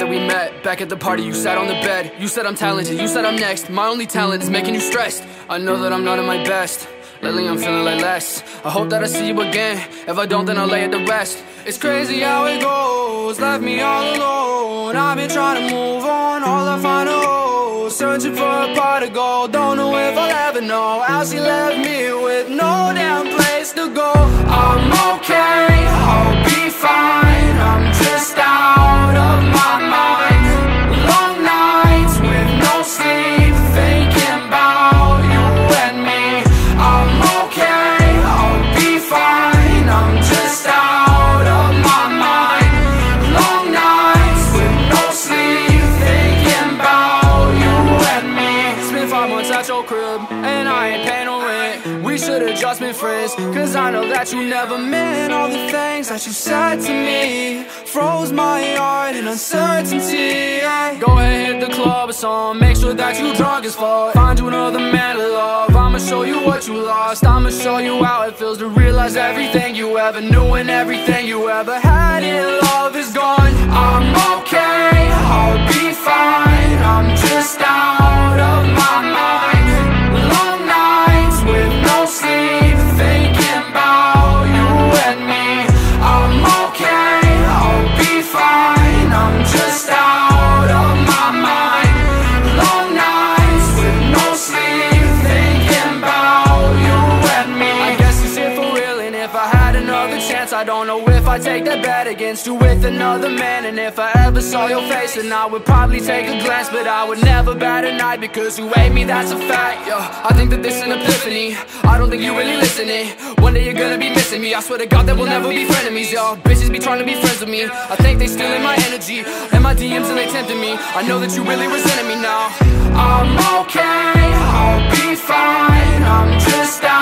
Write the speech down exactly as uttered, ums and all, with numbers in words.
that we met. Back at the party, you sat on the bed. You said I'm talented, you said I'm next. My only talent is making you stressed. I know that I'm not at my best. Lately I'm feeling like less. I hope that I see you again. If I don't, then I'll lay it to rest. It's crazy how it goes, left me all alone. I've been trying to move on, all I find are holes. Searching for a pot of gold, don't know if I'll ever know how she left me with no damn place to go. I'm okay, I'll be fine. I'm just out of my mind. Long nights with no sleep, thinking about you and me. I'm okay, I'll be fine. I'm just out of my mind. Long nights with no sleep, thinking about you and me. Spent five months at your crib, and I ain't paying no rent. We should've just been friends, cause I know that you never meant all the things that you said to me. Froze my heart in uncertainty. Go ahead, hit the club or something, make sure that you drunk as fuck. Find you another man to love, I'ma show you what you lost. I'ma show you how it feels to realize everything you ever knew and everything you ever had in love is gone. I'm okay, I'll be fine. I'm just out of my mind. Long nights with no sleep, thinking about you and me. I'm okay, I'll be fine. I'm just out of my mind. Long nights with no sleep, thinking about you and me. I guess it's it for real, and if I had another chance, I don't know if I'd take that bet against you with another man. And if I ever saw your face, then I would probably take a glance, but I would never bat an eye, because you hate me, that's a fact. Yo, I think that this is an epiphany. I don't think you really listening. One day you're gonna be missing me. I swear to God that we'll never be frenemies. Yo, bitches be trying to be friends with me. I think they stealing my energy and my D Ms, and they tempting me. I know that you really resenting me now. I'm okay, I'll be fine. I'm just out